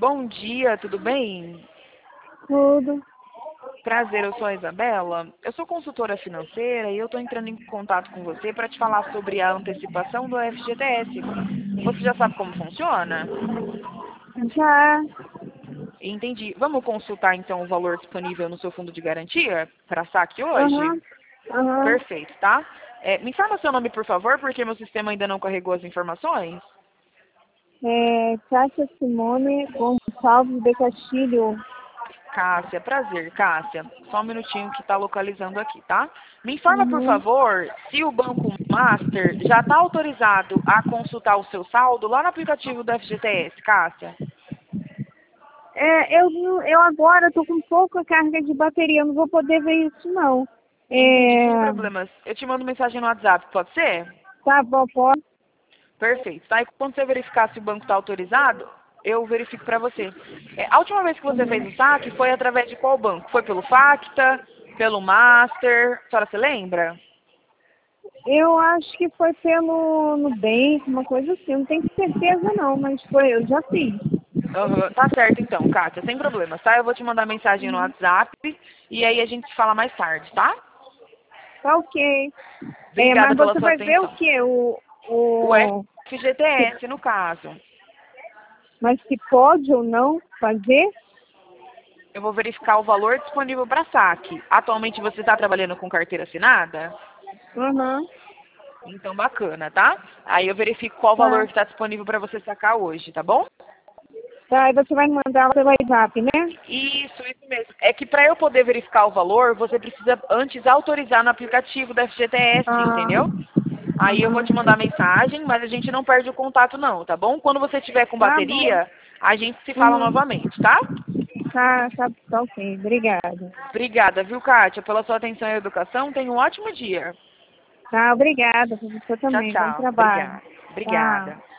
Bom dia, tudo bem? Tudo. Prazer, eu sou a Isabela. Eu sou consultora financeira e eu estou entrando em contato com você para te falar sobre a antecipação do FGTS. Você já sabe como funciona? Já. Entendi. Vamos consultar então o valor disponível no seu fundo de garantia para saque hoje? Aham. Aham. Perfeito, tá? Me informa seu nome, por favor, porque meu sistema ainda não carregou as informações. Cássia Simone Gonçalves de Castilho. Cássia, prazer, Cássia. Só um minutinho que está localizando aqui, tá? Me informa, por Uhum. favor, se o Banco Master já está autorizado a consultar o seu saldo lá no aplicativo do FGTS, Cássia. Eu agora estou com pouca carga de bateria, eu não vou poder ver isso não. Entendi, sem É, problemas. Eu te mando mensagem no WhatsApp, pode ser? tá bom, pode? Perfeito. Tá? E quando você verificar se o banco está autorizado, eu verifico para você. A última vez que você fez o saque foi através de qual banco? Foi pelo Facta, pelo Master? A senhora se lembra? Eu acho que foi pelo Nubank, uma coisa assim, não tenho certeza não, mas foi, eu já fiz. Aham, tá certo então, Kátia, sem problemas, tá? Eu vou te mandar mensagem no WhatsApp e aí a gente se fala mais tarde, tá? Tá ok. Obrigada Mas pela você sua vai ver o atenção. quê? O Se- FGTS, no caso. mas se pode ou não fazer? Eu vou verificar o valor disponível para saque. Atualmente você está trabalhando com carteira assinada? Aham. Então, bacana, tá? Aí eu verifico qual valor Tá. que está disponível para você sacar hoje, tá bom? Tá, aí você vai me mandar pelo WhatsApp, né? Isso mesmo. É que para eu poder verificar o valor, você precisa antes autorizar no aplicativo da FGTS, Ah, entendeu? Aí eu vou aham. te mandar mensagem, mas a gente não perde o contato não, tá bom? Quando você tiver com Tá bom. bateria, a gente se fala Uhum. novamente, tá? Tá ok. Obrigada. Obrigada, viu, Kátia, pela sua atenção e educação. Tenha um ótimo dia. Tá, obrigada. Pra você Tchau, também. Bom tchau. trabalho. Obrigada. Tchau. Obrigada.